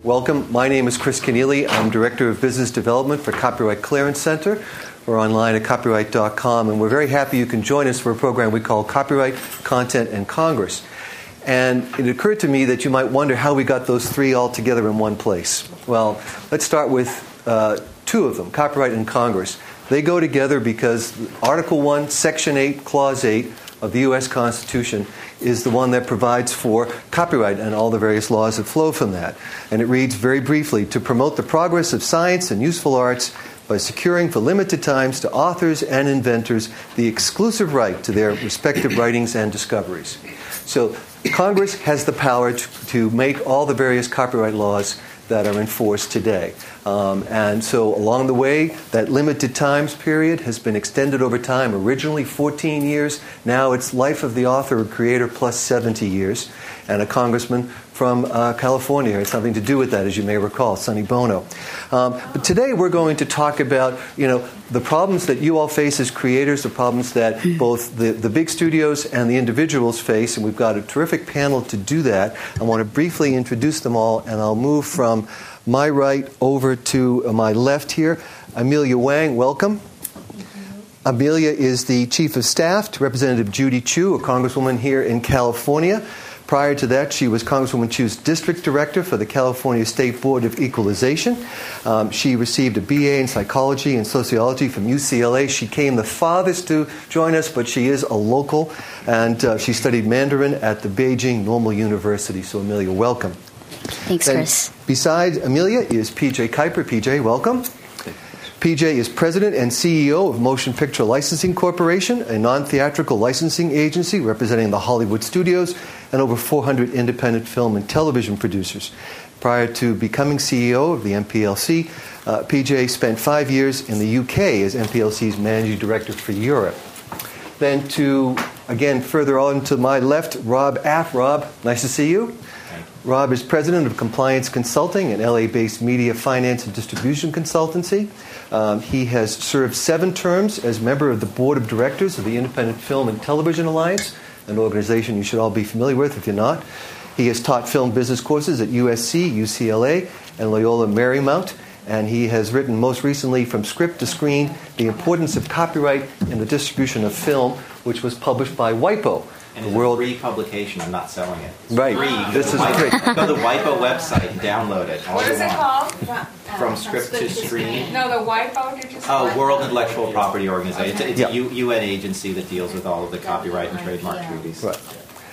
Welcome. My name is Chris Keneally. I'm Director of Business Development for Copyright Clearance Center. We're online at copyright.com, and we're very happy you can join us for a program we call Copyright, Content, and Congress. And it occurred to me that you might wonder how we got those three all together in one place. Well, let's start with two of them, Copyright and Congress. They go together because Article 1, Section 8, Clause 8 of the U.S. Constitution is the one that provides for copyright and all the various laws that flow from that. And it reads very briefly, to promote the progress of science and useful arts by securing for limited times to authors and inventors the exclusive right to their respective writings and discoveries. So Congress has the power to make all the various copyright laws that are enforced today. And so along the way, that limited times period has been extended over time. Originally 14 years. Now it's life of the author or creator plus 70 years. And a congressman from California had something to do with that, as you may recall, Sonny Bono. But today we're going to talk about, the problems that you all face as creators, the problems that both the big studios and the individuals face, and we've got a terrific panel to do that. I want to briefly introduce them all, and I'll move from my right over to my left here. Amelia Wang, welcome. Amelia is the Chief of Staff to Representative Judy Chu, a congresswoman here in California. Prior to that, she was Congresswoman Chu's District Director for the California State Board of Equalization. She received a BA in Psychology and Sociology from UCLA. She came the farthest to join us, but she is a local, and she studied Mandarin at the Beijing Normal University. So, Amelia, welcome. Thanks, Chris. Besides Amelia is PJ Kuiper. PJ, welcome. PJ is President and CEO of Motion Picture Licensing Corporation, a non-theatrical licensing agency representing the Hollywood studios and over 400 independent film and television producers. Prior to becoming CEO of the MPLC, PJ spent 5 years in the UK as MPLC's Managing Director for Europe. Then again, further on to my left, Rob Aff. Rob, nice to see you. Rob is President of Compliance Consulting, an LA-based media finance and distribution consultancy. He has served 7 terms as member of the Board of Directors of the Independent Film and Television Alliance, an organization you should all be familiar with if you're not. He has taught film business courses at USC, UCLA, and Loyola Marymount, and he has written most recently From Script to Screen, The Importance of Copyright in the Distribution of Film, which was published by WIPO. And it's a free publication. I'm not selling it. It's right. Free. This is great. Go to the WIPO website and download it. What is it called? From Script to Screen. No, the WIPO. Did you say World Intellectual Property Organization. Okay. It's a UN agency that deals with all of the copyright and trademark treaties. Right.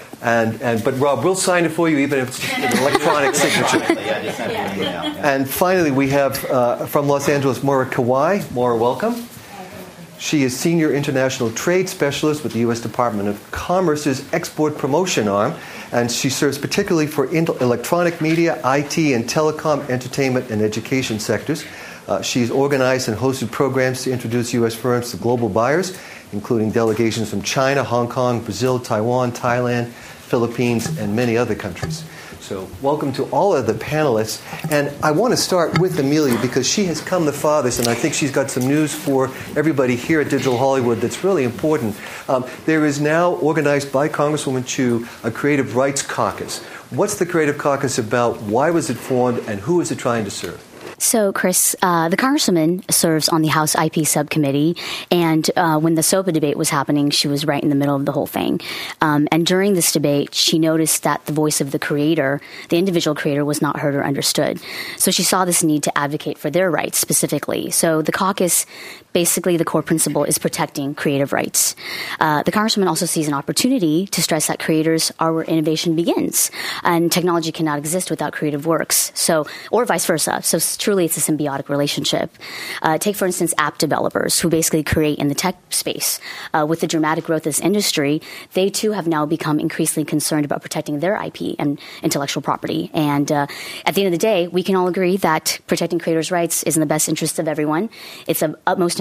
But Rob, we'll sign it for you, even if it's just an electronic signature. Yeah, just send me an email. Yeah. And finally, we have from Los Angeles, Maura Kawai. Maura, welcome. She is Senior International Trade Specialist with the U.S. Department of Commerce's Export Promotion Arm, and she serves particularly for electronic media, IT, and telecom, entertainment, and education sectors. She's organized and hosted programs to introduce U.S. firms to global buyers, including delegations from China, Hong Kong, Brazil, Taiwan, Thailand, Philippines, and many other countries. So welcome to all of the panelists. And I want to start with Amelia because she has come the farthest, and I think she's got some news for everybody here at Digital Hollywood that's really important. There is now, organized by Congresswoman Chu, a Creative Rights Caucus. What's the Creative Caucus about? Why was it formed? And who is it trying to serve? So, Chris, the Congresswoman serves on the House IP Subcommittee, and when the SOPA debate was happening, she was right in the middle of the whole thing. And during this debate, she noticed that the voice of the creator, the individual creator, was not heard or understood. So she saw this need to advocate for their rights specifically. So the caucus, basically the core principle is protecting creative rights. The Congresswoman also sees an opportunity to stress that creators are where innovation begins, and technology cannot exist without creative works, or vice versa. So truly it's a symbiotic relationship. Take, for instance, app developers who basically create in the tech space. With the dramatic growth of this industry, they too have now become increasingly concerned about protecting their IP and intellectual property. And at the end of the day, we can all agree that protecting creators' rights is in the best interest of everyone. It's of utmost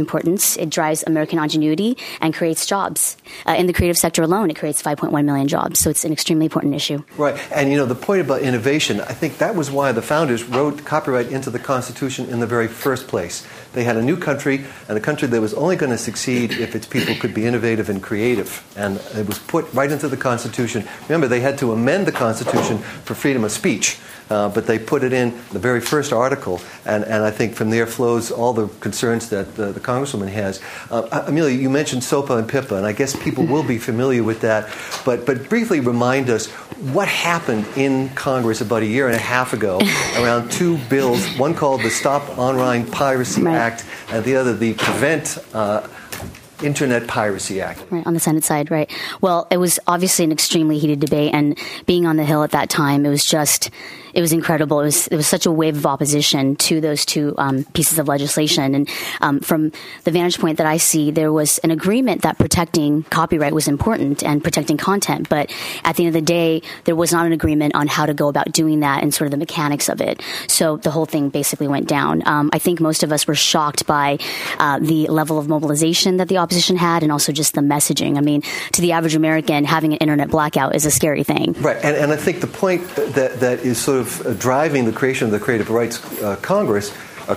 importance. It drives American ingenuity and creates jobs. In the creative sector alone, it creates 5.1 million jobs. So it's an extremely important issue. Right. And, the point about innovation, I think that was why the founders wrote copyright into the Constitution in the very first place. They had a new country, and a country that was only going to succeed if its people could be innovative and creative. And it was put right into the Constitution. Remember, they had to amend the Constitution for freedom of speech. But they put it in the very first article, and I think from there flows all the concerns that the Congresswoman has. Amelia, you mentioned SOPA and PIPA, and I guess people will be familiar with that. But briefly remind us what happened in Congress about a year and a half ago around two bills, one called the Stop Online Piracy Act, and the other the Prevent Internet Piracy Act. Right, on the Senate side, right. Well, it was obviously an extremely heated debate, and being on the Hill at that time, it was incredible. It was such a wave of opposition to those two pieces of legislation. And from the vantage point that I see, there was an agreement that protecting copyright was important and protecting content. But at the end of the day, there was not an agreement on how to go about doing that and sort of the mechanics of it. So the whole thing basically went down. I think most of us were shocked by the level of mobilization that the opposition had, and also just the messaging. I mean, to the average American, having an internet blackout is a scary thing. Right, and I think the point that is sort of driving the creation of the Creative Rights Caucus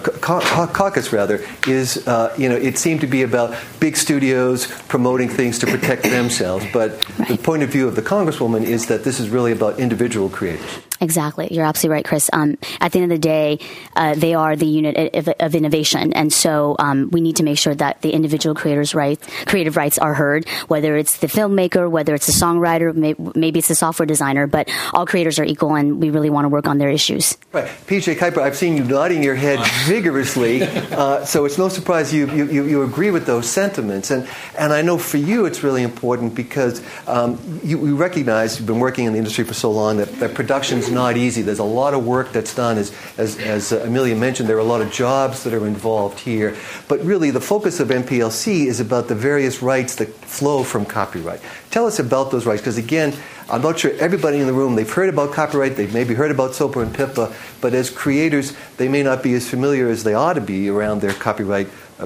is, it seemed to be about big studios promoting things to protect themselves. But the point of view of the Congresswoman is that this is really about individual creators. Exactly. You're absolutely right, Chris. At the end of the day, they are the unit of innovation. And so we need to make sure that the individual creative rights are heard, whether it's the filmmaker, whether it's the songwriter, maybe it's the software designer, but all creators are equal, and we really want to work on their issues. Right. PJ Kuiper, I've seen you nodding your head vigorously, so it's no surprise you agree with those sentiments. And I know for you it's really important because you recognize, you've been working in the industry for so long, that production's not easy. There's a lot of work that's done. As Amelia mentioned, there are a lot of jobs that are involved here. But really, the focus of MPLC is about the various rights that flow from copyright. Tell us about those rights, because again, I'm not sure everybody in the room, they've heard about copyright, they've maybe heard about SOPA and PIPA, but as creators, they may not be as familiar as they ought to be around their copyright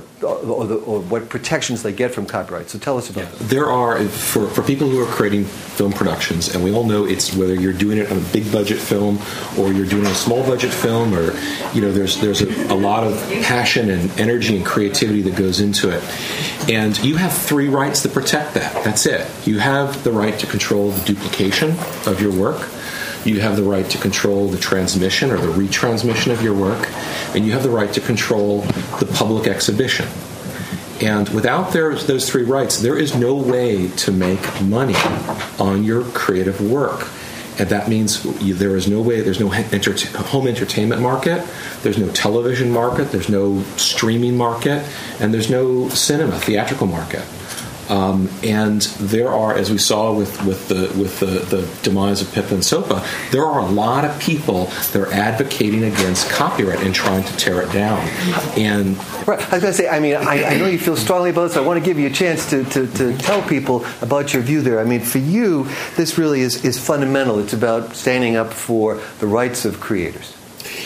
or what protections they get from copyright. So tell us about that. There are, for people who are creating film productions, and we all know it's whether you're doing it on a big budget film or you're doing a small budget film, or there's a lot of passion and energy and creativity that goes into it. And you have three rights that protect that. That's it. You have the right to control the duplication of your work. You have the right to control the transmission or the retransmission of your work, and you have the right to control the public exhibition. And without those three rights, there is no way to make money on your creative work. And that means there is no way, there's no home entertainment market, there's no television market, there's no streaming market, and there's no cinema, theatrical market. And there are, as we saw with the demise of PIPA and SOPA, there are a lot of people that are advocating against copyright and trying to tear it down. And right. I was going to say, I know you feel strongly about this. I want to give you a chance to tell people about your view there. I mean, for you, this really is fundamental. It's about standing up for the rights of creators.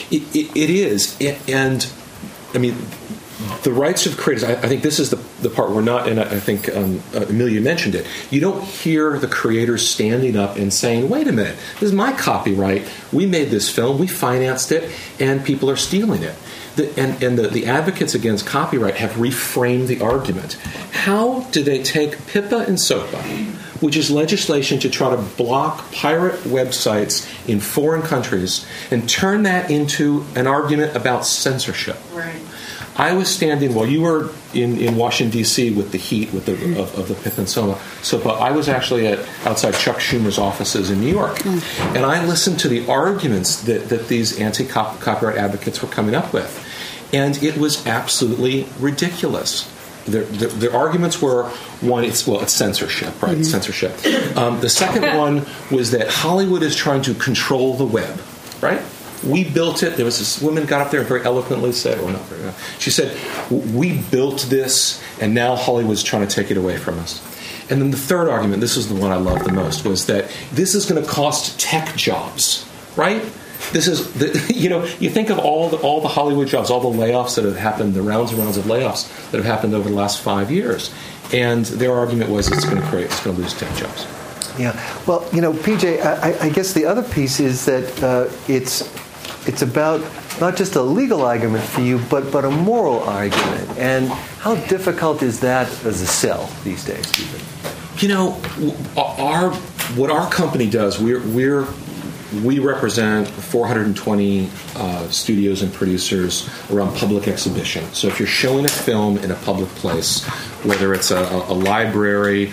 It is, and I mean, the rights of creators, I think this is the part we're not, and I think Amelia mentioned it, you don't hear the creators standing up and saying, wait a minute, this is my copyright, we made this film, we financed it, and people are stealing it. The advocates against copyright have reframed the argument. How do they take PIPA and SOPA, which is legislation to try to block pirate websites in foreign countries, and turn that into an argument about censorship? Right. I was standing while you were in Washington D.C. with the heat of the PIPA and SOPA. I was actually outside Chuck Schumer's offices in New York, and I listened to the arguments that these anti-copyright advocates were coming up with, and it was absolutely ridiculous. The arguments were, one, it's censorship, right? Mm-hmm. It's censorship. The second one was that Hollywood is trying to control the web, right? We built it. There was this woman got up there and very eloquently said, or not very she said, we built this, and now Hollywood's trying to take it away from us. And then the third argument, this is the one I love the most, was that this is going to cost tech jobs, right? This is, you think of all the Hollywood jobs, all the layoffs that have happened, the rounds and rounds of layoffs that have happened over the last 5 years, and their argument was it's going to lose 10 jobs. Yeah. Well, PJ, I guess the other piece is that it's about not just a legal argument for you, but a moral argument. And how difficult is that as a sell these days, do you think? What our company does, we represent 420 studios and producers around public exhibition. So if you're showing a film in a public place, whether it's a library,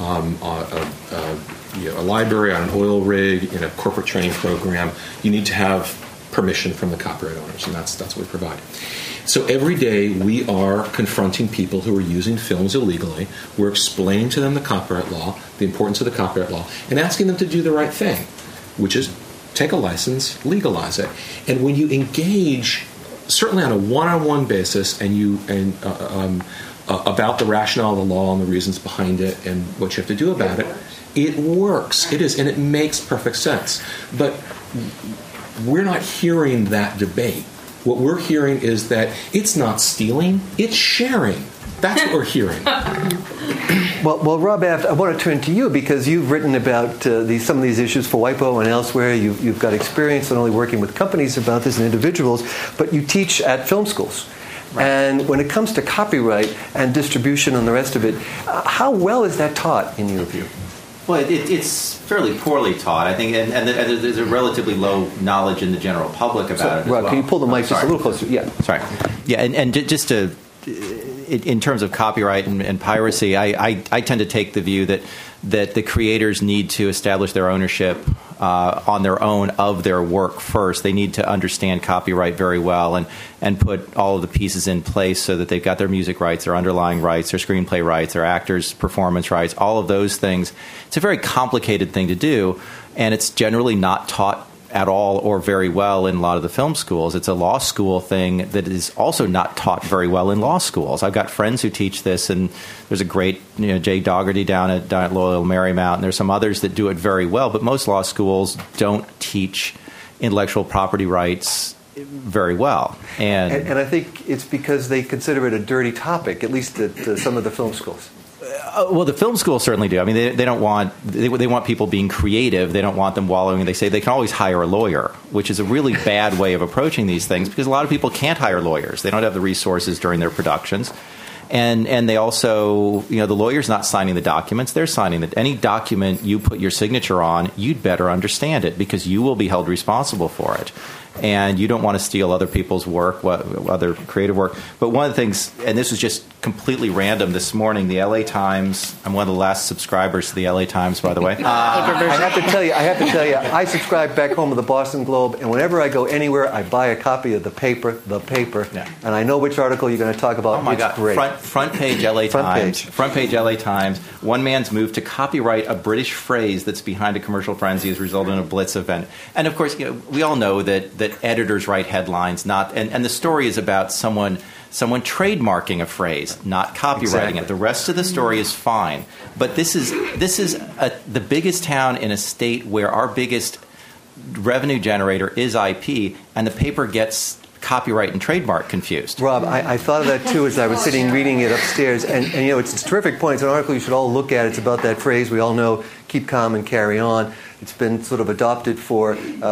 a library on an oil rig, in a corporate training program, you need to have permission from the copyright owners, and that's what we provide. So every day we are confronting people who are using films illegally. We're explaining to them the copyright law, the importance of the copyright law, and asking them to do the right thing, which is take a license, legalize it. And when you engage, certainly on a one-on-one basis, about the rationale of the law and the reasons behind it and what you have to do about it, it works. It is, and it makes perfect sense. But we're not hearing that debate. What we're hearing is that it's not stealing, it's sharing. That's what we're hearing. Well, Rob Aft, I want to turn to you because you've written about some of these issues for WIPO and elsewhere. You've got experience not only working with companies about this and individuals, but you teach at film schools. Right. And when it comes to copyright and distribution and the rest of it, how well is that taught in your view? Well, it's fairly poorly taught, I think, and there's a relatively low knowledge in the general public about it as Rob, well. Can you pull the mic just a little closer? Yeah. Sorry. Yeah, and just to, in terms of copyright and piracy, I tend to take the view that the creators need to establish their ownership on their own of their work first. They need to understand copyright very well and put all of the pieces in place so that they've got their music rights, their underlying rights, their screenplay rights, their actors' performance rights, all of those things. It's a very complicated thing to do, and it's generally not taught at all or very well in a lot of the film schools. It's a law school thing that is also not taught very well in law schools. I've got friends who teach this, and there's a great Jay Dougherty down at Loyola Marymount, and there's some others that do it very well, but most law schools don't teach intellectual property rights very well. And I think it's because they consider it a dirty topic, at least at some of the film schools. Well, the film schools certainly do. I mean, they don't want they want people being creative. They don't want them wallowing. They say they can always hire a lawyer, which is a really bad way of approaching these things because a lot of people can't hire lawyers. They don't have the resources during their productions, and they also, the lawyer's not signing the documents. They're signing it. Any document you put your signature on, you'd better understand it because you will be held responsible for it. And you don't want to steal other people's work, other creative work. But one of the things, and this was just completely random this morning, the LA Times, I'm one of the last subscribers to the LA Times, by the way. I have to tell you, I subscribe back home to the Boston Globe, and whenever I go anywhere, I buy a copy of the paper, yeah. And I know which article you're going to talk about. Oh my it's God. Great. Front page LA Times. Front page LA Times. One man's move to copyright a British phrase that's behind a commercial frenzy has resulted in a blitz event. And of course, we all know that editors write headlines, and the story is about someone trademarking a phrase, not copyrighting it. The rest of the story is fine. But this is the biggest town in a state where our biggest revenue generator is IP, and the paper gets copyright and trademark confused. Rob, I thought of that too as I was sitting reading it upstairs, and it's a terrific point. It's an article you should all look at. It's about that phrase we all know, keep calm and carry on. It's been sort of adopted for,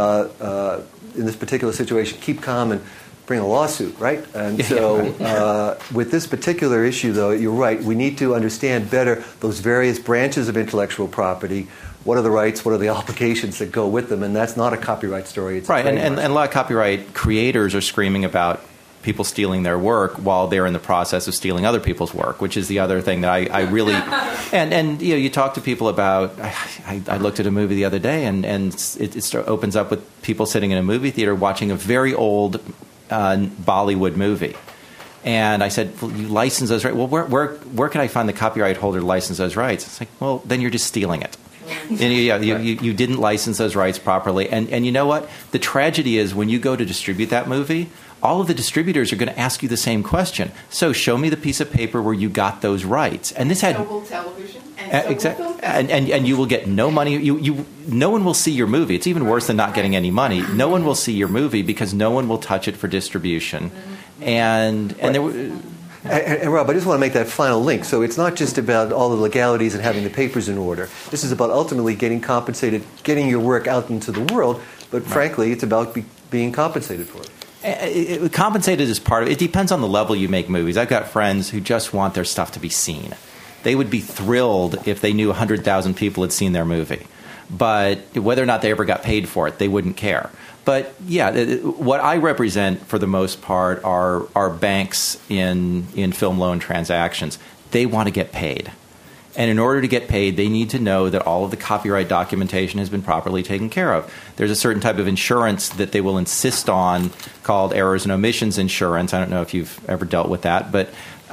in this particular situation, keep calm and bring a lawsuit, right? And so with this particular issue, though, you're right. We need to understand better those various branches of intellectual property. What are the rights? What are the obligations that go with them? And that's not a copyright story. It's right, and a lot of copyright creators are screaming about people stealing their work while they're in the process of stealing other people's work, which is the other thing that I really and you talk to people about. I looked at a movie the other day, and it opens up with people sitting in a movie theater watching a very old Bollywood movie. And I said, well, you license those rights. Well, where can I find the copyright holder to license those rights? It's like, well, then you're just stealing it. And you didn't license those rights properly. And you know what? The tragedy is when you go to distribute that movie, all of the distributors are going to ask you the same question. So show me the piece of paper where you got those rights. And this had... So will television. And so will film. And you will get no money. No one will see your movie. It's even worse than not getting any money. No one will see your movie because no one will touch it for distribution. And Rob, I just want to make that final link. So it's not just about all the legalities and having the papers in order. This is about ultimately getting compensated, getting your work out into the world. But frankly, it's about being compensated for it. Compensated is part of it. It depends on the level you make movies. I've got friends who just want their stuff to be seen. They would be thrilled if they knew 100,000 people had seen their movie. But whether or not they ever got paid for it, they wouldn't care. But yeah, what I represent for the most part are banks in film loan transactions. They want to get paid. And in order to get paid, they need to know that all of the copyright documentation has been properly taken care of. There's a certain type of insurance that they will insist on called errors and omissions insurance. I don't know if you've ever dealt with that, but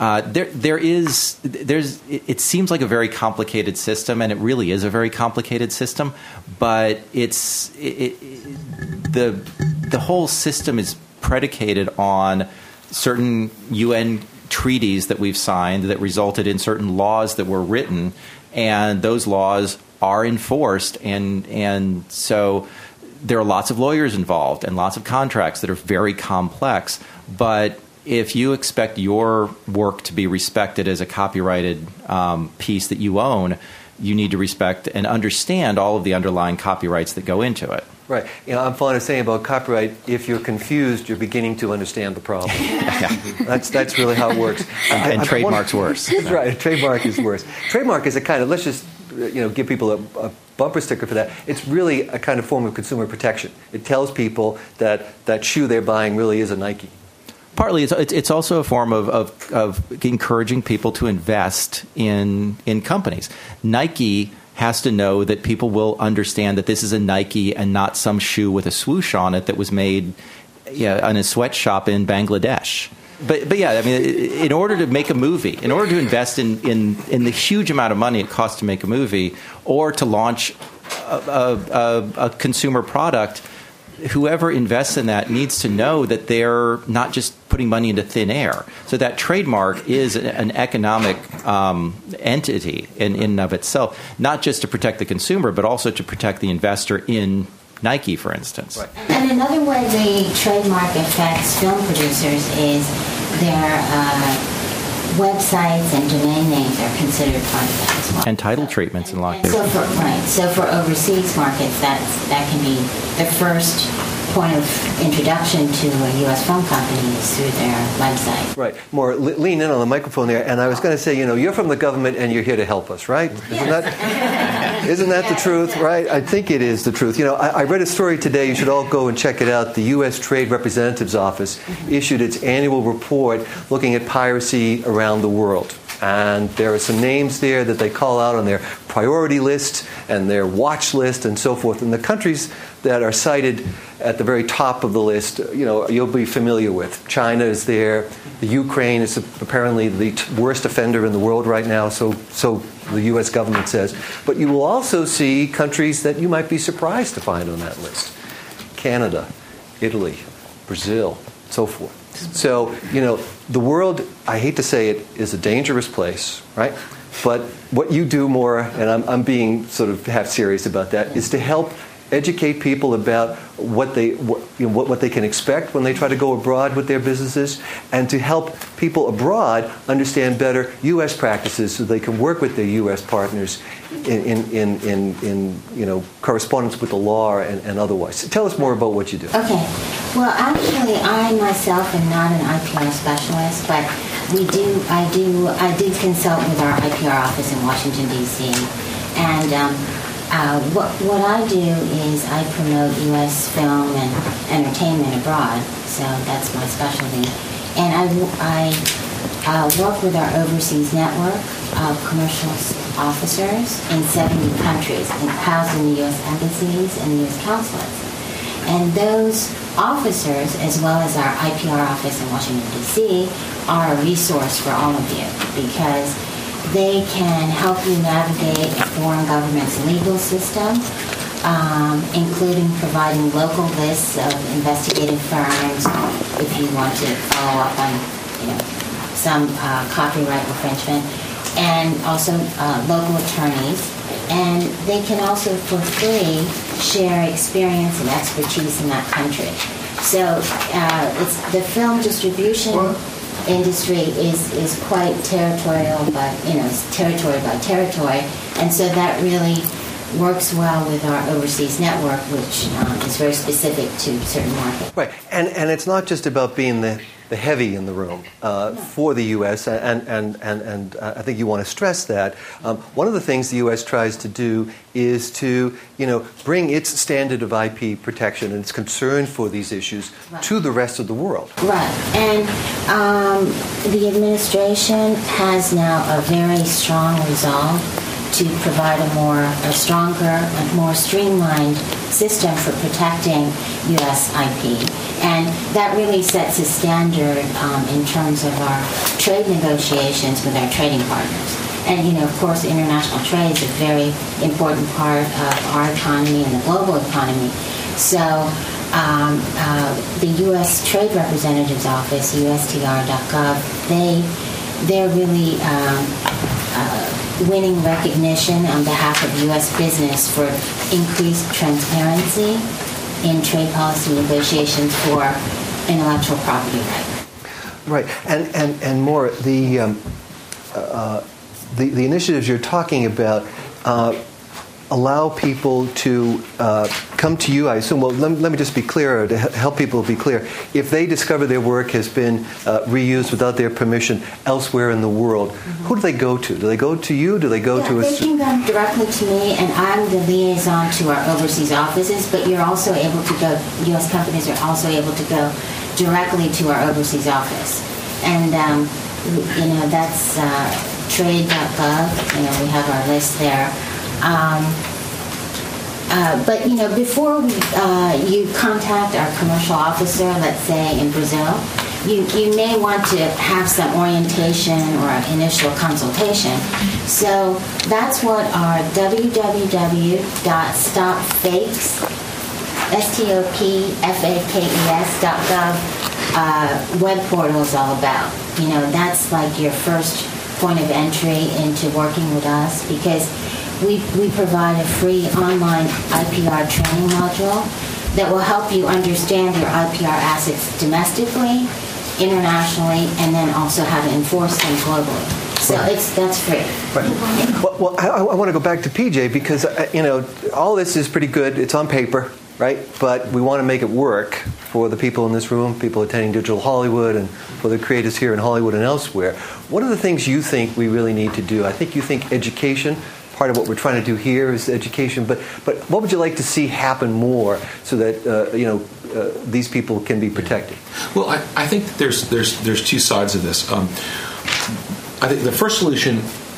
it seems like a very complicated system, and it really is a very complicated system, but the whole system is predicated on certain UN treaties that we've signed that resulted in certain laws that were written, and those laws are enforced, and so there are lots of lawyers involved and lots of contracts that are very complex. But if you expect your work to be respected as a copyrighted piece that you own, you need to respect and understand all of the underlying copyrights that go into it. Right. I'm fond of saying about copyright, if you're confused, you're beginning to understand the problem. That's really how it works. And trademark's worse. Right. Trademark is worse. Trademark is a kind of, let's just give people a bumper sticker for that. It's really a kind of form of consumer protection. It tells people that that shoe they're buying really is a Nike. Partly, it's also a form of encouraging people to invest in companies. Nike has to know that people will understand that this is a Nike and not some shoe with a swoosh on it that was made in a sweatshop in Bangladesh. But yeah, I mean, in order to make a movie, in order to invest in the huge amount of money it costs to make a movie, or to launch a consumer product, whoever invests in that needs to know that they're not just putting money into thin air. So that trademark is an economic entity in and of itself, not just to protect the consumer, but also to protect the investor in Nike, for instance. Right. And another way the trademark affects film producers is their websites and domain names are considered part of that as well. And title treatments in a lot of cases. So for overseas markets, that can be the first point of introduction to a U.S. film company is through their website. Right. More lean in on the microphone there. And I was going to say, you're from the government and you're here to help us, right? Yes. Isn't that the truth, right? I think it is the truth. I read a story today. You should all go and check it out. The U.S. Trade Representative's Office issued its annual report looking at piracy around the world. And there are some names there that they call out on their priority list and their watch list and so forth. And the countries that are cited at the very top of the list, you'll be familiar with. China is there. The Ukraine is apparently the worst offender in the world right now, so the U.S. government says. But you will also see countries that you might be surprised to find on that list. Canada, Italy, Brazil, so forth. So, the world, I hate to say it, is a dangerous place, right? But what you do more, and I'm being sort of half serious about that, is to help educate people about what they can expect when they try to go abroad with their businesses, and to help people abroad understand better U.S. practices so they can work with their U.S. partners in correspondence with the law and otherwise. Tell us more about what you do. Okay. Well, actually, I myself am not an IPR specialist, but I did consult with our IPR office in Washington, D.C., and what I do is I promote U.S. film and entertainment abroad, so that's my specialty. And I work with our overseas network of commercial officers in 70 countries, housed in the U.S. embassies and the U.S. consulates. And those officers, as well as our IPR office in Washington, D.C., are a resource for all of you because they can help you navigate a foreign government's legal system including providing local lists of investigative firms if you want to follow up on some copyright infringement, and also local attorneys. And they can also, for free, share experience and expertise in that country. So it's the film distribution industry is quite territorial, but it's territory by territory, and so that really works well with our overseas network, which is very specific to certain markets. Right, and it's not just about being the heavy in the room for the U.S., and I think you want to stress that. One of the things the U.S. tries to do is to, bring its standard of IP protection and its concern for these issues to the rest of the world. Right, and the administration has now a very strong resolve to provide a stronger and more streamlined system for protecting U.S. IP. And that really sets a standard in terms of our trade negotiations with our trading partners. And, of course, international trade is a very important part of our economy and the global economy. So the U.S. Trade Representative's Office, USTR.gov, they're really winning recognition on behalf of U.S. business for increased transparency in trade policy negotiations for intellectual property rights. Right, and more the initiatives you're talking about allow people to come to you, I assume. Well, let me just be clear, to help people be clear. If they discover their work has been reused without their permission elsewhere in the world, who do they go to? Do they go to you? Do they go to they can come directly to me, and I'm the liaison to our overseas offices, but you're also able to go, U.S. companies are also able to go directly to our overseas office. And, that's trade.gov. We have our list there. But before you contact our commercial officer, let's say in Brazil, you may want to have some orientation or an initial consultation. So that's what our www.stopfakes, STOPFAKES.gov web portal is all about. That's like your first point of entry into working with us, because we provide a free online IPR training module that will help you understand your IPR assets domestically, internationally, and then also how to enforce them globally. So that's free. Right. Well, I want to go back to PJ because all this is pretty good. It's on paper, right? But we want to make it work for the people in this room, people attending Digital Hollywood, and for the creators here in Hollywood and elsewhere. What are the things you think we really need to do? I think you think education. Part of what we're trying to do here is education, but what would you like to see happen more so that these people can be protected? Well, I think that there's two sides of this. I think the first solution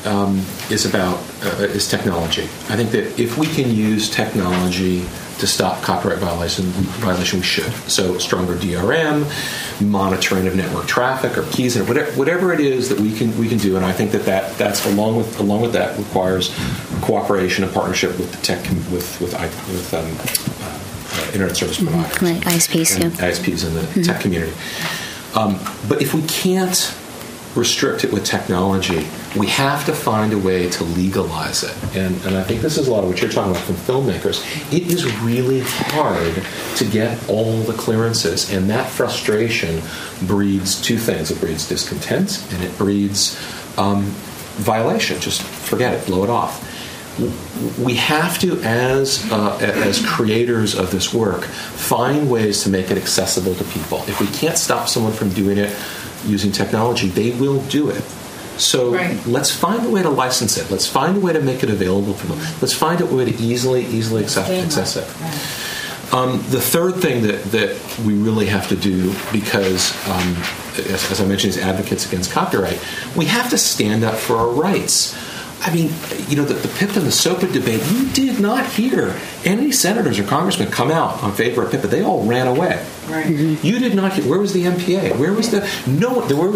is technology. I think that if we can use technology to stop copyright violation, we should. So stronger DRM, monitoring of network traffic or keys, and whatever it is that we can do. And I think that's along with that requires cooperation and partnership with the tech with internet service providers, like ISPs, and ISPs in the tech community. But if we can't restrict it with technology, we have to find a way to legalize it. And I think this is a lot of what you're talking about from filmmakers. It is really hard to get all the clearances, and that frustration breeds two things. It breeds discontent, and it breeds violation. Just forget it, blow it off. We have to, as creators of this work, find ways to make it accessible to people. If we can't stop someone from doing it using technology, they will do it. So let's find a way to license it. Let's find a way to make it available for them. Let's find a way to easily access it. The third thing that we really have to do, because as I mentioned, as advocates against copyright, we have to stand up for our rights. I mean, the PIPA and the SOPA debate, you did not hear any senators or congressmen come out on favor of PIPA. They all ran away. Right. Mm-hmm. You did not hear. Where was the MPA? Where was the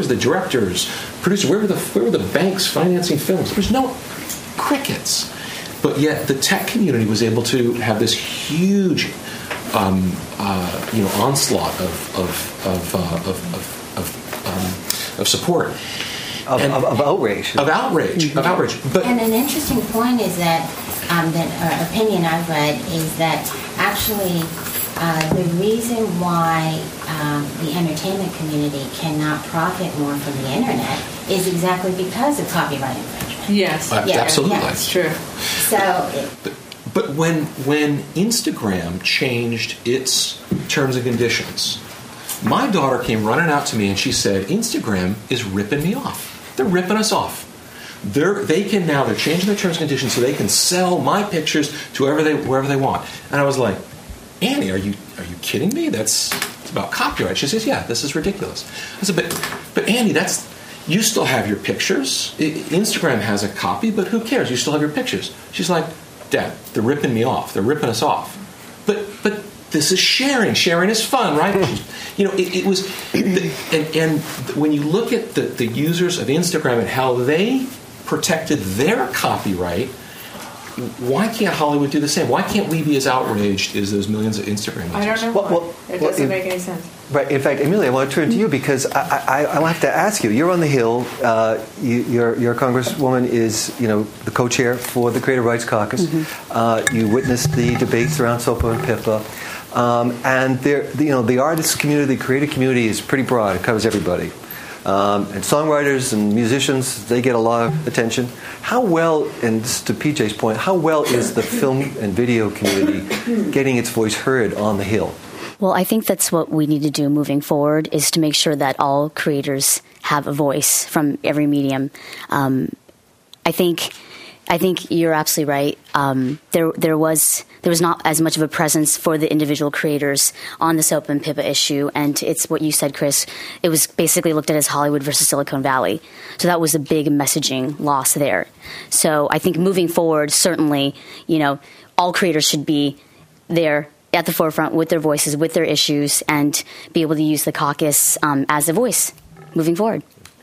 directors, producers? Where were the banks financing films? There was no crickets. But yet the tech community was able to have this huge onslaught of support. Of outrage. Of outrage. But, and an interesting point is that, opinion I've read is that actually the reason why the entertainment community cannot profit more from the internet is exactly because of copyright infringement. Yes. Absolutely. Yeah. That's true. So, but when Instagram changed its terms and conditions, my daughter came running out to me and she said, Instagram is ripping me off. They're ripping us off. They're changing their terms and conditions so they can sell my pictures to wherever they want. And I was like, Annie, are you kidding me? It's about copyright. She says, yeah, this is ridiculous. I said, but Annie, you still have your pictures. Instagram has a copy, but who cares? You still have your pictures. She's like, Dad, they're ripping me off. They're ripping us off. But this is sharing. Sharing is fun, right? It was, and when you look at the users of Instagram and how they protected their copyright, why can't Hollywood do the same? Why can't we be as outraged as those millions of Instagram users? I don't know why. It doesn't make any sense. Right. In fact, Amelia, I want to turn to you because I have to ask you. You're on the Hill. Your Congresswoman is, the co-chair for the Creative Rights Caucus. Mm-hmm. You witnessed the debates around SOPA and PIPA, and the artist community, the creative community, is pretty broad. It covers everybody. And songwriters and musicians, they get a lot of attention. How well, and this is to PJ's point, how well is the film and video community getting its voice heard on the Hill? Well, I think that's what we need to do moving forward, is to make sure that all creators have a voice from every medium. I think you're absolutely right. There was not as much of a presence for the individual creators on the SOPA and PIPA issue, and it's what you said, Chris. It was basically looked at as Hollywood versus Silicon Valley. So that was a big messaging loss there. So I think moving forward, certainly, all creators should be there at the forefront with their voices, with their issues, and be able to use the caucus as a voice moving forward.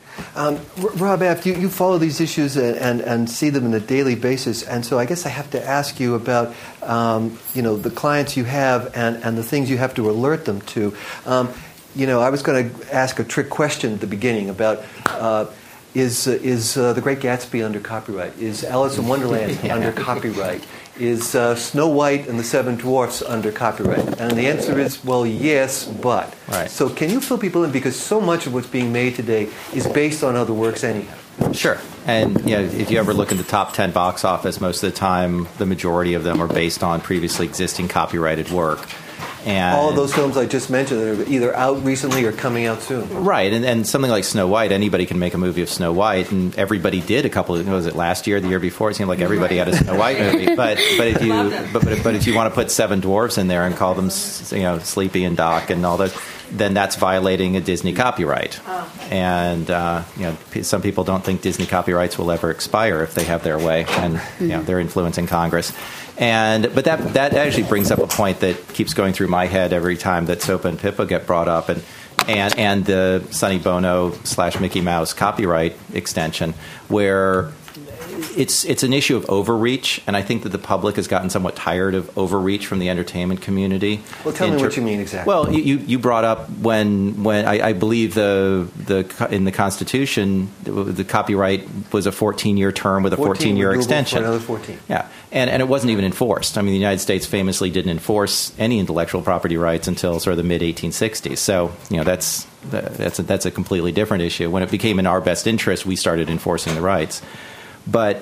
Rob Abt, you follow these issues and see them on a daily basis, and so I guess I have to ask you about the clients you have and the things you have to alert them to. I was going to ask a trick question at the beginning about is The Great Gatsby under copyright? Is Alice in Wonderland under copyright? Is Snow White and the Seven Dwarfs under copyright? And the answer is, well, yes, but. Right. So can you fill people in? Because so much of what's being made today is based on other works anyhow. Sure. And if you ever look at the top 10 box office, most of the time, the majority of them are based on previously existing copyrighted work. And all of those films I just mentioned are either out recently or coming out soon. Right, and something like Snow White, anybody can make a movie of Snow White, and everybody did a couple of, was it last year, the year before? It seemed like everybody had a Snow White movie. But if you want to put Seven Dwarfs in there and call them Sleepy and Doc and all that, then that's violating a Disney copyright. Oh. And some people don't think Disney copyrights will ever expire if they have their way, and they're influencing Congress. But that actually brings up a point that keeps going through my head every time that SOPA and PIPA get brought up, and the Sonny Bono / Mickey Mouse copyright extension, where it's an issue of overreach, and I think that the public has gotten somewhat tired of overreach from the entertainment community. Well, tell me what you mean exactly. Well, you brought up when I believe in the Constitution, the copyright was a 14-year term with a 14-year extension. For another 14. Yeah, and it wasn't even enforced. I mean, the United States famously didn't enforce any intellectual property rights until sort of the mid-1860s. So that's a completely different issue. When it became in our best interest, we started enforcing the rights. But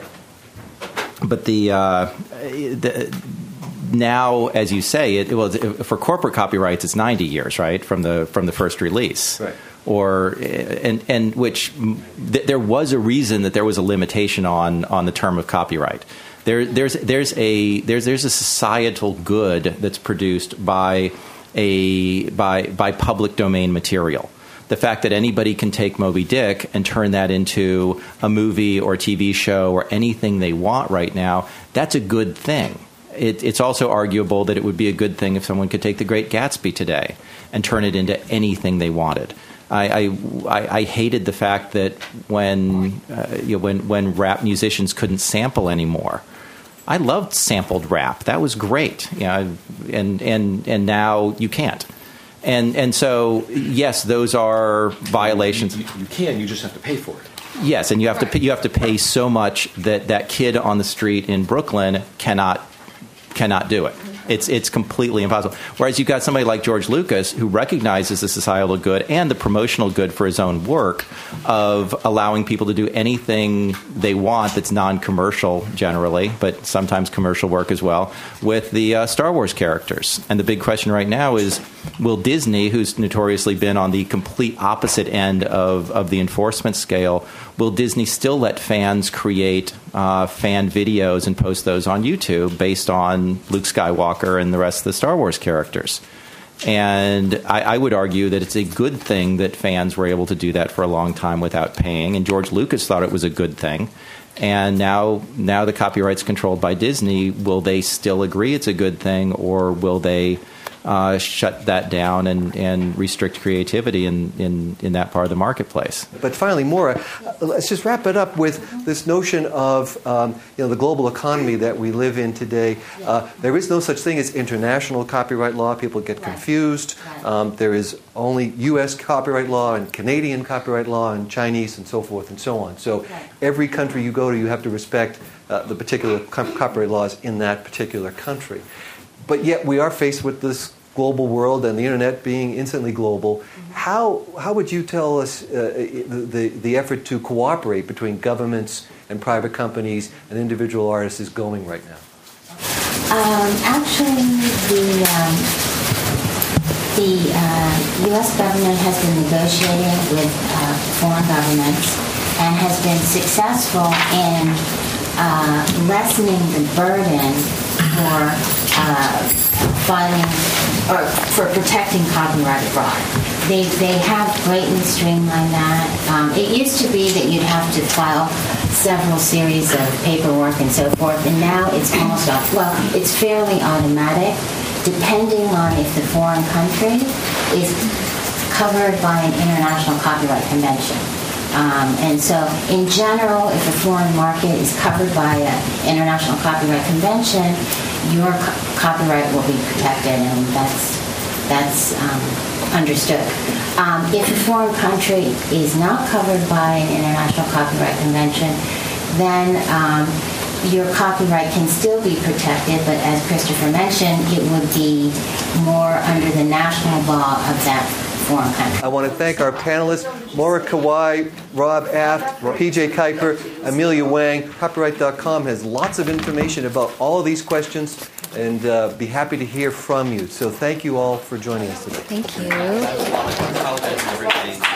now, as you say, for corporate copyrights, it's 90 years, right, from the first release, right? There was a reason that there was a limitation on the term of copyright. There's a societal good that's produced by public domain material. The fact that anybody can take Moby Dick and turn that into a movie or a TV show or anything they want right now, that's a good thing. It's also arguable that it would be a good thing if someone could take The Great Gatsby today and turn it into anything they wanted. I hated the fact that when rap musicians couldn't sample anymore, I loved sampled rap. That was great. And now you can't. And so, yes, those are violations. You can. You just have to pay for it. Yes, and you have to pay so much that kid on the street in Brooklyn cannot do it. It's completely impossible. Whereas you've got somebody like George Lucas who recognizes the societal good and the promotional good for his own work of allowing people to do anything they want that's non-commercial generally, but sometimes commercial work as well, with the Star Wars characters. And the big question right now is, will Disney, who's notoriously been on the complete opposite end of the enforcement scale, will Disney still let fans create fan videos and post those on YouTube based on Luke Skywalker and the rest of the Star Wars characters? And I would argue that it's a good thing that fans were able to do that for a long time without paying, and George Lucas thought it was a good thing. And now the copyright's controlled by Disney. Will they still agree it's a good thing, or will they shut that down and restrict creativity in that part of the marketplace? But finally, Maura, let's just wrap it up with this notion of the global economy that we live in today. There is no such thing as international copyright law. People get confused. There is only U.S. copyright law and Canadian copyright law and Chinese and so forth and so on. So every country you go to, you have to respect the particular copyright laws in that particular country. But yet we are faced with this global world and the internet being instantly global. How would you tell us the effort to cooperate between governments and private companies and individual artists is going right now? Actually, the U.S. government has been negotiating with foreign governments and has been successful in lessening the burden for filing or for protecting copyright abroad. They have greatly streamlined that. It used to be that you'd have to file several series of paperwork and so forth, and now it's almost it's fairly automatic, depending on if the foreign country is covered by an international copyright convention. And so, in general, if a foreign market is covered by an international copyright convention, your copyright will be protected, and that's understood. If a foreign country is not covered by an international copyright convention, then your copyright can still be protected, but as Christopher mentioned, it would be more under the national law of that foreign country. I want to thank our panelists, Maura Kawai, Rob Aft, PJ Kuiper, Amelia Wang. Copyright.com has lots of information about all of these questions, and be happy to hear from you. So thank you all for joining us today. Thank you.